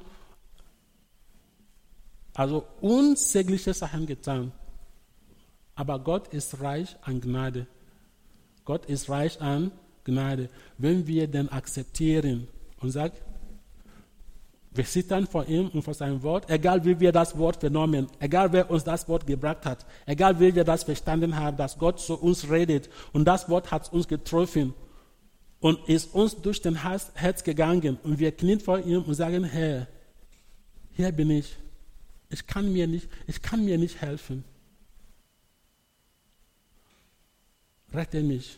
also unsägliche Sachen getan. Aber Gott ist reich an Gnade. Gott ist reich an Gnade. Wenn wir den akzeptieren und sagen, wir zittern vor ihm und vor seinem Wort, egal wie wir das Wort vernommen, egal wer uns das Wort gebracht hat, egal wie wir das verstanden haben, dass Gott zu uns redet und das Wort hat uns getroffen und ist uns durch den Herz gegangen und wir knien vor ihm und sagen, Herr, hier bin ich. Ich kann mir nicht helfen. Rette mich.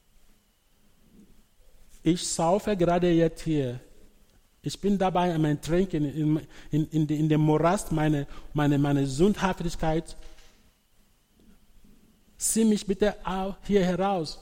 Ich saufe gerade jetzt hier. Ich bin dabei am Trinken in dem Morast meine Sündhaftigkeit. Zieh mich bitte auch hier heraus.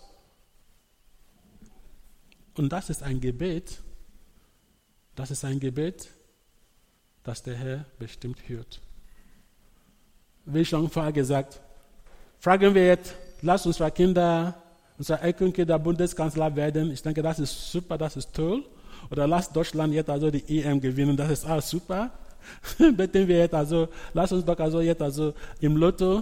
Und das ist ein Gebet. Das ist ein Gebet, das der Herr bestimmt hört. Wie schon vorher gesagt, fragen wir jetzt, lass unsere Kinder, unsere Enkelkinder Bundeskanzler werden. Ich denke, das ist super, das ist toll. Oder lass Deutschland jetzt also die EM gewinnen, das ist auch super. Beten wir jetzt also, lass uns doch also jetzt also im Lotto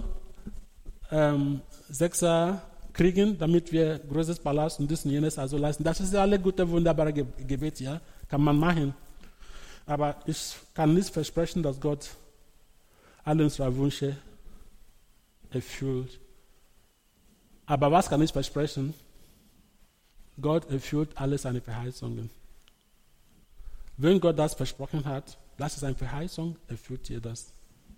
Sechser kriegen, damit wir großes Palast und das und jenes also leisten. Das ist ja alle gute, wunderbare Gebet, ja, kann man machen. Aber ich kann nicht versprechen, dass Gott alle unsere Wünsche erfüllt. Aber was kann ich versprechen? Gott erfüllt alle seine Verheißungen. Wenn Gott das versprochen hat, das ist eine Verheißung, erfüllt ihr das.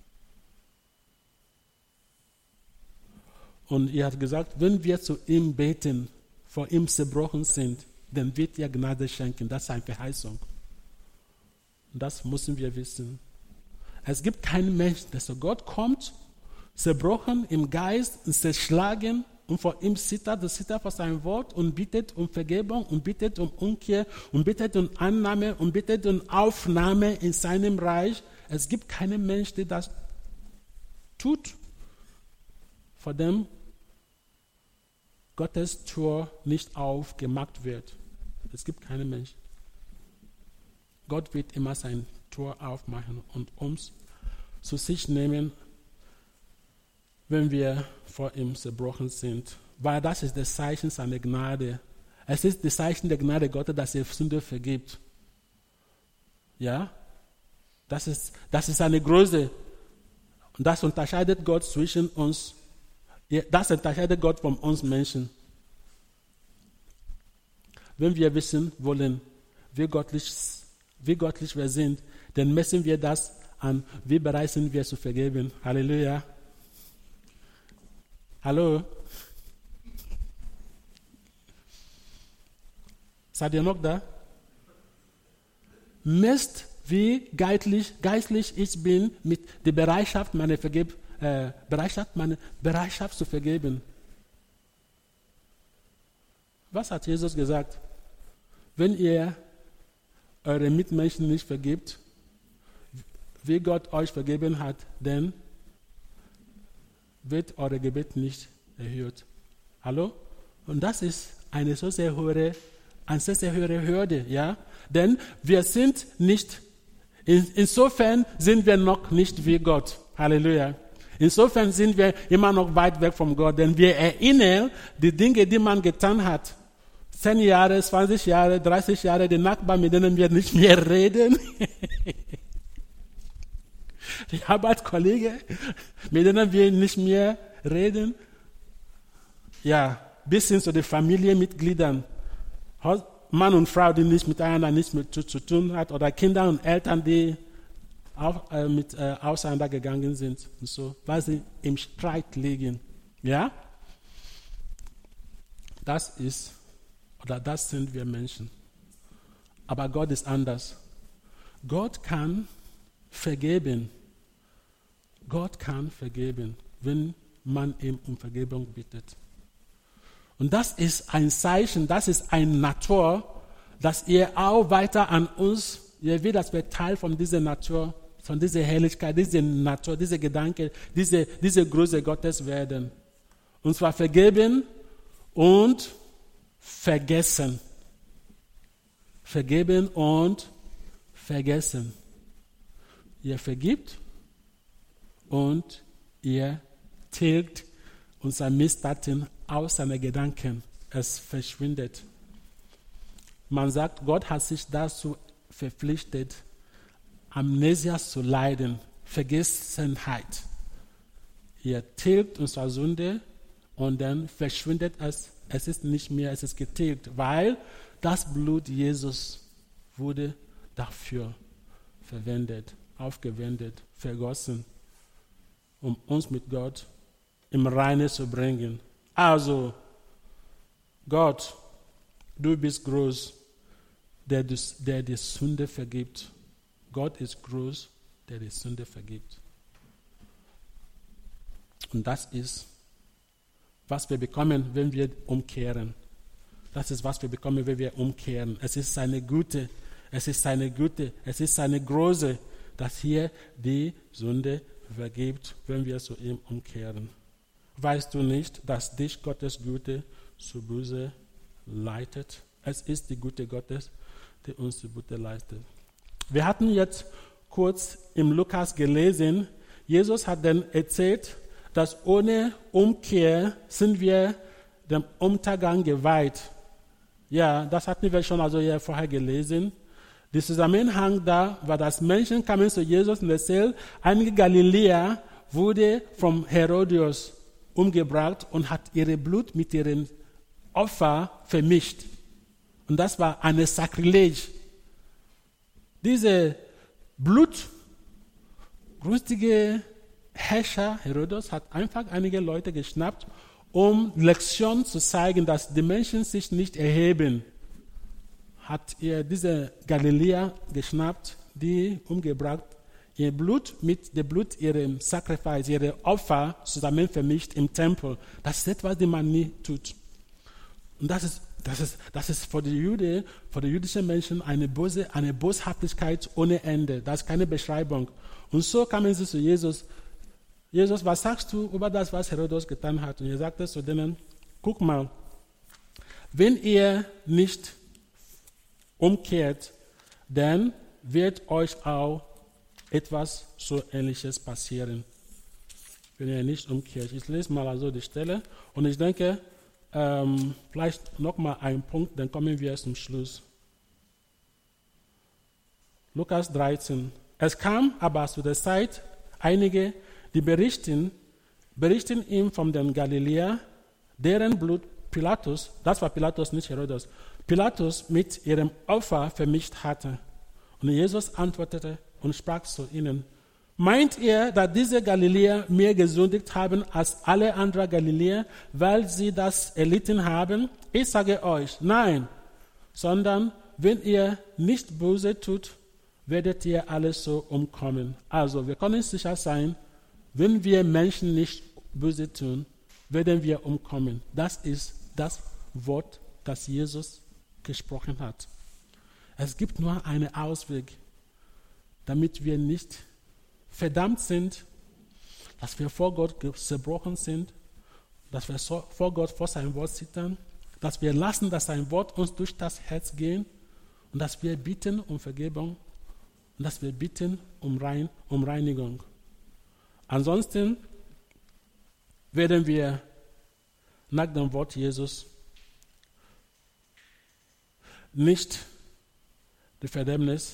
Und er hat gesagt, wenn wir zu ihm beten, vor ihm zerbrochen sind, dann wird er Gnade schenken. Das ist eine Verheißung. Und das müssen wir wissen. Es gibt keinen Menschen, der zu Gott kommt, zerbrochen im Geist und zerschlagen und vor ihm zittert vor seinem Wort und bittet um Vergebung und bittet um Umkehr und bittet um Annahme und bittet um Aufnahme in seinem Reich. Es gibt keinen Menschen, der das tut, vor dem Gottes Tor nicht aufgemacht wird. Es gibt keinen Menschen. Gott wird immer sein Tor aufmachen und uns zu sich nehmen, wenn wir vor ihm zerbrochen sind. Weil das ist das Zeichen seiner Gnade. Es ist das Zeichen der Gnade Gottes, dass er Sünde vergibt. Ja? Das ist eine Größe. Und das unterscheidet Gott zwischen uns. Das unterscheidet Gott von uns Menschen. Wenn wir wissen wollen, wie göttlich wir sind, dann messen wir das an, wie bereit sind wir zu vergeben. Halleluja. Hallo? Seid ihr noch da? Messt, wie geistlich ich bin mit der Bereitschaft, meine Bereitschaft zu vergeben. Was hat Jesus gesagt? Wenn ihr eure Mitmenschen nicht vergibt, wie Gott euch vergeben hat, dann wird euer Gebet nicht erhört. Hallo? Und das ist eine sehr hohe Hürde, ja? Denn wir sind nicht, insofern sind wir noch nicht wie Gott. Halleluja. Insofern sind wir immer noch weit weg von Gott, denn wir erinnern die Dinge, die man getan hat. 10 Jahre, 20 Jahre, 30 Jahre, die Nachbarn, mit denen wir nicht mehr reden. Die Arbeitskollegen, mit denen wir nicht mehr reden. Ja, bis hin zu den Familienmitgliedern. Mann und Frau, die nicht miteinander nichts zu tun hat. Oder Kinder und Eltern, die auch auseinandergegangen sind. Und so, weil sie im Streit liegen. Ja? Das sind wir Menschen. Aber Gott ist anders. Gott kann vergeben. Gott kann vergeben, wenn man ihm um Vergebung bittet. Und das ist ein Zeichen, das ist ein Natur, dass ihr auch weiter an uns, ihr wisst, dass wir Teil von dieser Natur, von dieser Herrlichkeit, dieser Natur, dieser Gedanke, diese Größe Gottes werden. Und zwar vergeben und vergessen. Vergeben und vergessen. Ihr vergibt und ihr tilgt unsere Misstaten aus seinen Gedanken. Es verschwindet. Man sagt, Gott hat sich dazu verpflichtet, Amnesia zu leiden, Vergessenheit. Ihr tilgt unsere Sünde und dann verschwindet es. Es ist nicht mehr, es ist getilgt, weil das Blut Jesus wurde dafür verwendet, aufgewendet, vergossen, um uns mit Gott im Reine zu bringen. Also, Gott, du bist groß, der die Sünde vergibt. Gott ist groß, der die Sünde vergibt. Und das ist, was wir bekommen, wenn wir umkehren. Das ist, was wir bekommen, wenn wir umkehren. Es ist seine Güte, es ist seine Größe, dass hier die Sünde vergibt, wenn wir zu ihm umkehren. Weißt du nicht, dass dich Gottes Güte zu Buße leitet? Es ist die Güte Gottes, die uns die Buße leistet. Wir hatten jetzt kurz im Lukas gelesen, Jesus hat dann erzählt, dass ohne Umkehr sind wir dem Untergang geweiht. Ja, das hatten wir schon also hier vorher gelesen. Der Zusammenhang da war, dass Menschen kamen zu Jesus und erzählten, einige Galiläer wurde vom Herodias umgebracht und hat ihre Blut mit ihrem Opfer vermischt. Und das war eine Sakrileg. Diese blutrünstige Herrscher Herodes hat einfach einige Leute geschnappt, um Lektion zu zeigen, dass die Menschen sich nicht erheben. Hat er diese Galiläer geschnappt, die umgebracht, ihr Blut mit dem Blut ihrem Sacrifice, ihre Opfer zusammen vermischt im Tempel. Das ist etwas, das man nie tut. Und das ist für die jüdischen Menschen eine Boshaftigkeit ohne Ende. Das ist keine Beschreibung. Und so kamen sie zu Jesus. Jesus, was sagst du über das, was Herodes getan hat? Und er sagte zu denen, guck mal, wenn ihr nicht umkehrt, dann wird euch auch etwas so Ähnliches passieren, wenn ihr nicht umkehrt. Ich lese mal also die Stelle und ich denke, vielleicht nochmal ein Punkt, dann kommen wir zum Schluss. Lukas 13. Es kam aber zu der Zeit einige, die berichten ihm von den Galiläern, deren Blut Pilatus, das war Pilatus, nicht Herodes, Pilatus mit ihrem Opfer vermischt hatte. Und Jesus antwortete und sprach zu ihnen, meint ihr, dass diese Galiläer mehr gesündigt haben als alle anderen Galiläer, weil sie das erlitten haben? Ich sage euch, nein, sondern wenn ihr nicht Buße tut, werdet ihr alle so umkommen. Also wir können sicher sein, wenn wir Menschen nicht Buße tun, werden wir umkommen. Das ist das Wort, das Jesus gesprochen hat. Es gibt nur einen Ausweg, damit wir nicht verdammt sind, dass wir vor Gott zerbrochen sind, dass wir vor Gott vor sein Wort zittern, dass wir lassen, dass sein Wort uns durch das Herz geht und dass wir bitten um Vergebung und dass wir bitten um Reinigung. Ansonsten werden wir nach dem Wort Jesus nicht die Verdammnis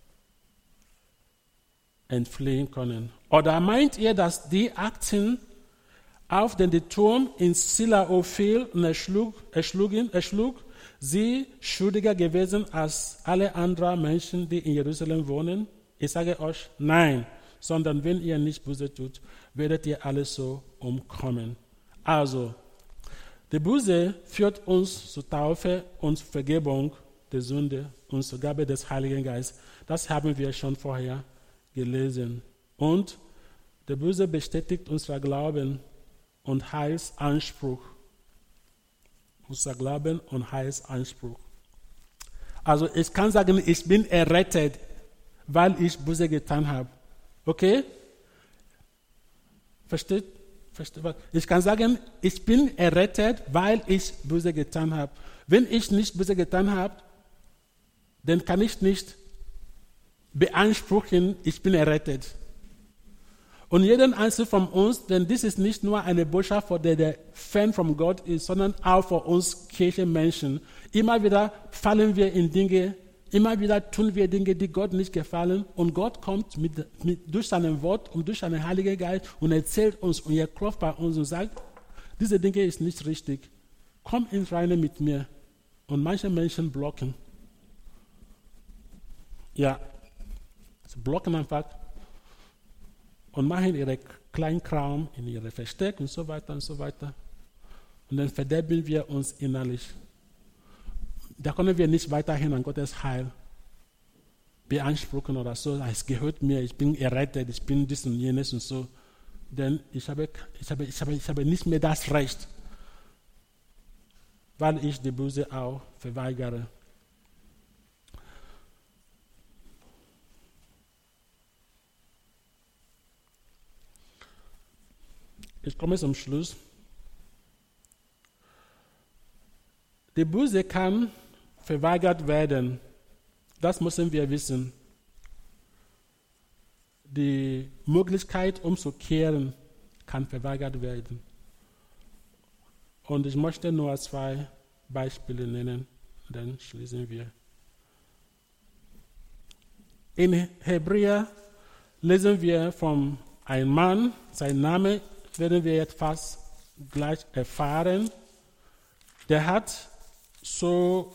entfliehen können. Oder meint ihr, dass die Akten, auf den der Turm in Siloam fiel und erschlug, sie schuldiger gewesen als alle anderen Menschen, die in Jerusalem wohnen? Ich sage euch, nein, sondern wenn ihr nicht Buße tut, werdet ihr alle so umkommen. Also, die Buße führt uns zur Taufe und Vergebung der Sünde und zur Gabe des Heiligen Geistes. Das haben wir schon vorher gelesen. Und die Buße bestätigt unser Glauben und Heilsanspruch. Unser Glauben und Heilsanspruch. Also ich kann sagen, ich bin errettet, weil ich Buße getan habe. Okay? Versteht? Ich kann sagen, ich bin errettet, weil ich Buße getan habe. Wenn ich nicht Buße getan habe, dann kann ich nicht beanspruchen, ich bin errettet. Und jeden Einzelnen von uns, denn dies ist nicht nur eine Botschaft, für der Fan von Gott ist, sondern auch für uns Kirchenmenschen. Immer wieder fallen wir in Dinge, immer wieder tun wir Dinge, die Gott nicht gefallen. Und Gott kommt durch sein Wort und durch seinen Heiligen Geist und erzählt uns und er klopft bei uns und sagt, diese Dinge ist nicht richtig. Komm ins Reine mit mir. Und manche Menschen blocken. Ja, sie blocken einfach und machen ihre kleinen Kram in ihre Versteck und so weiter und so weiter. Und dann verderben wir uns innerlich. Da können wir nicht weiterhin an Gottes Heil beanspruchen oder so. Es gehört mir, ich bin errettet, ich bin dies und jenes und so. Denn ich habe nicht mehr das Recht, weil ich die Buße auch verweigere. Ich komme zum Schluss. Die Buße kann verweigert werden, Das müssen wir wissen. Die Möglichkeit, umzukehren, kann verweigert werden. Und ich möchte nur 2 Beispiele nennen, dann schließen wir. In Hebräer lesen wir von einem Mann, sein Name werden wir jetzt fast gleich erfahren. Der hat so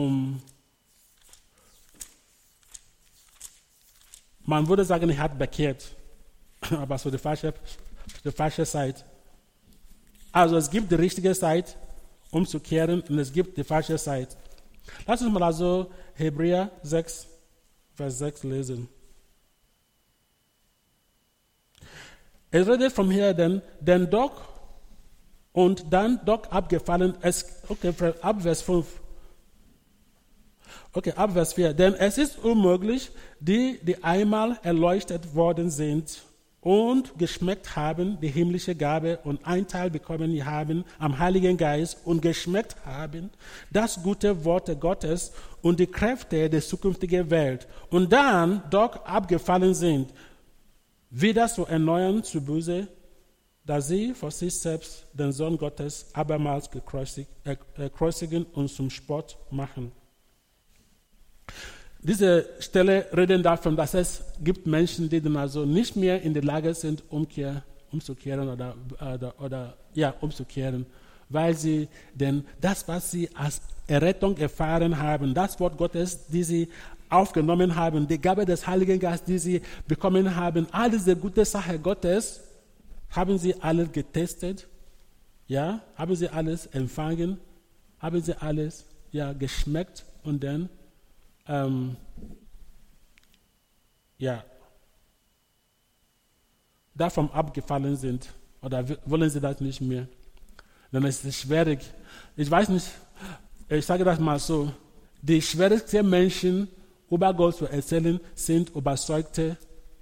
man würde sagen, er hat bekehrt, aber so die falsche Zeit. Also es gibt die richtige Zeit, umzukehren, und es gibt die falsche Zeit. Lass uns mal also Hebräer 6, Vers 6 lesen. Es redet von hier, denn doch und dann doch abgefallen, ab Vers 5. Ab Vers 4. Denn es ist unmöglich, die einmal erleuchtet worden sind und geschmeckt haben, die himmlische Gabe und einen Teil bekommen haben am Heiligen Geist und geschmeckt haben, das gute Wort Gottes und die Kräfte der zukünftigen Welt und dann doch abgefallen sind, wieder zu erneuern zu Buße, da sie vor sich selbst den Sohn Gottes abermals kreuzigen und zum Spott machen. Diese Stelle redet davon, dass es gibt Menschen, die dann also nicht mehr in der Lage sind, umzukehren, weil sie denn das, was sie als Errettung erfahren haben, das Wort Gottes, die sie aufgenommen haben, die Gabe des Heiligen Geistes, die sie bekommen haben, all diese gute Sache Gottes, haben sie alles getestet, haben sie alles empfangen, haben sie alles geschmeckt und dann davon abgefallen sind oder wollen sie das nicht mehr. Dann ist es schwierig. Ich weiß nicht, ich sage das mal so, die schwierigsten Menschen über Gott zu erzählen sind überzeugte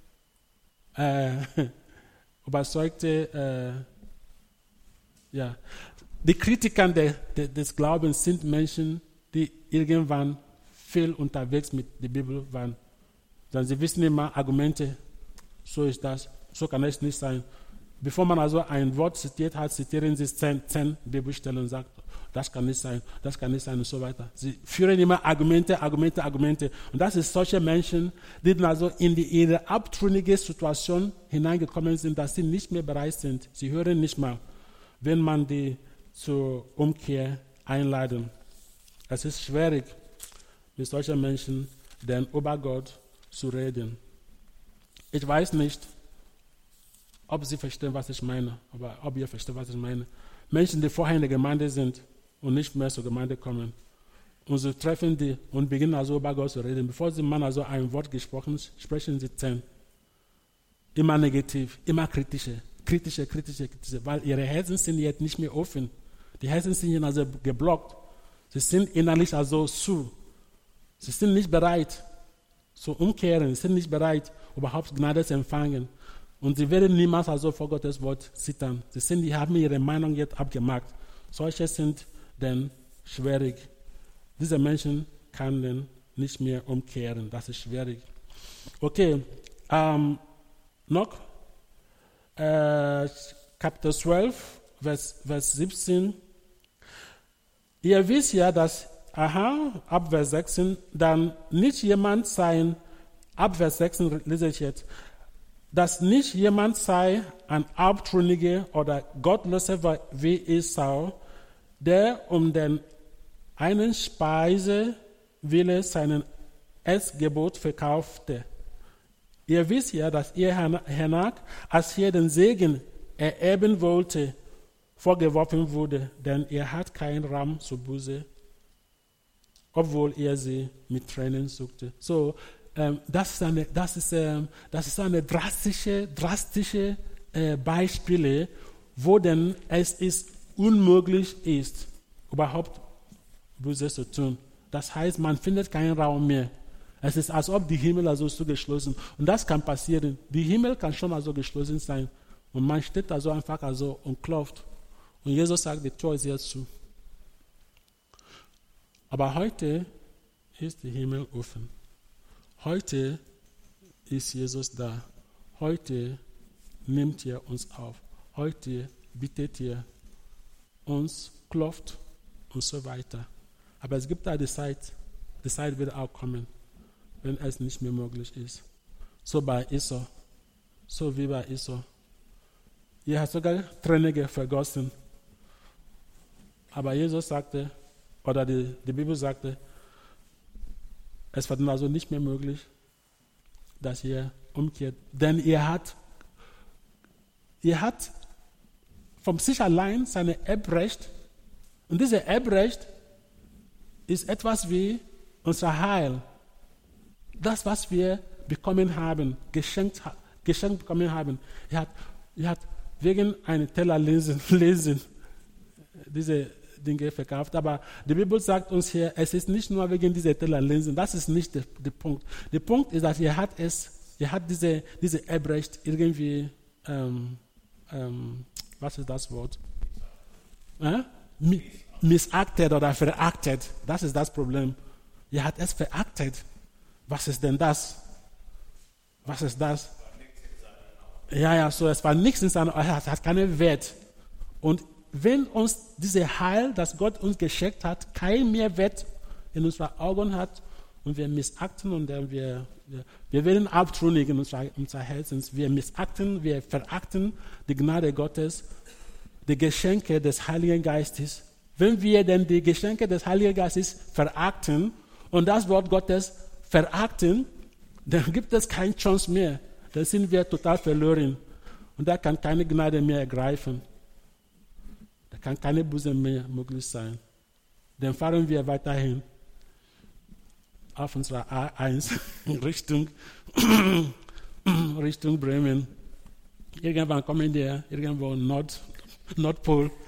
die Kritiker des Glaubens sind Menschen, die irgendwann viel unterwegs mit der Bibel waren. Dann sie wissen immer Argumente, so ist das, so kann es nicht sein. Bevor man also ein Wort zitiert hat, zitieren sie 10 Bibelstellen und sagen, das kann nicht sein und so weiter. Sie führen immer Argumente. Und das ist solche Menschen, die dann also in ihre abtrünnige Situation hineingekommen sind, dass sie nicht mehr bereit sind. Sie hören nicht mal, wenn man die zur Umkehr einladen. Es ist schwierig, mit solchen Menschen denn über Gott zu reden. Ich weiß nicht, ob Sie verstehen, was ich meine, aber ob ihr versteht, was ich meine. Menschen, die vorher in der Gemeinde sind und nicht mehr zur Gemeinde kommen. Und sie treffen die und beginnen also über Gott zu reden. Bevor sie mal also ein Wort gesprochen, sprechen sie 10. Immer negativ, immer kritische, weil ihre Herzen sind jetzt nicht mehr offen. Die Herzen sind also geblockt. Sie sind innerlich also zu. Sie sind nicht bereit zu umkehren, sie sind nicht bereit, überhaupt Gnade zu empfangen. Und sie werden niemals also vor Gottes Wort zittern. Die haben ihre Meinung jetzt abgemacht. Solche sind dann schwierig. Diese Menschen können dann nicht mehr umkehren. Das ist schwierig. Okay, noch Kapitel 12, Vers 17. Ihr wisst ja, dass ab Vers 16, dann nicht jemand sein, ab Vers 16 lese ich jetzt, dass nicht jemand sei, ein Abtrünniger oder Gottloser wie Esau, der um den einen Speise wille seinen Essgebot verkaufte. Ihr wisst ja, dass ihr hernach, als ihr den Segen ererben wollte, vorgeworfen wurde, denn ihr habt keinen Raum zur Buße, obwohl ihr sie mit Tränen suchte. So, das ist eine drastische Beispiele, wo denn es ist unmöglich ist, überhaupt Buße zu tun. Das heißt, man findet keinen Raum mehr. Es ist, als ob die Himmel also so geschlossen. Und das kann passieren. Die Himmel kann schon also geschlossen sein. Und man steht also einfach also und klopft. Und Jesus sagt, die Tür ist jetzt zu. Aber heute ist der Himmel offen. Heute ist Jesus da. Heute nimmt er uns auf. Heute bittet er uns, klopft und so weiter. Aber es gibt da die Zeit wird auch kommen, wenn es nicht mehr möglich ist. So bei Esau, so wie bei Esau. Er hat sogar Tränen vergossen. Aber Jesus sagte, oder die Bibel sagte, es wird also nicht mehr möglich, dass er umkehrt. Denn er hat von sich allein seine Erbrecht. Und diese Erbrecht ist etwas wie unser Heil. Das, was wir bekommen haben, geschenkt bekommen haben. Er hat wegen einer Teller Linsen diese Dinge verkauft. Aber die Bibel sagt uns hier, es ist nicht nur wegen dieser Teller Linsen. Das ist nicht der Punkt. Der Punkt ist, dass er hat diese Erbrecht irgendwie, was ist das Wort? Missachtet oder verachtet. Das ist das Problem. Er hat es verachtet. Was ist denn das? Was ist das? Ja, so es war nichts in seiner Augen. Es hat keinen Wert. Und wenn uns diese Heil, das Gott uns geschenkt hat, kein Mehrwert in unseren Augen hat und wir missachten und dann wir werden abtrünnig in unser Herzen. Wir missachten, wir verachten die Gnade Gottes, die Geschenke des Heiligen Geistes. Wenn wir denn die Geschenke des Heiligen Geistes verachten und das Wort Gottes verachten, dann gibt es keine Chance mehr. Dann sind wir total verloren. Und da kann keine Gnade mehr ergreifen. Da kann keine Buße mehr möglich sein. Dann fahren wir weiterhin auf unserer A1 Richtung Bremen. Irgendwann kommen wir irgendwo Nordpol.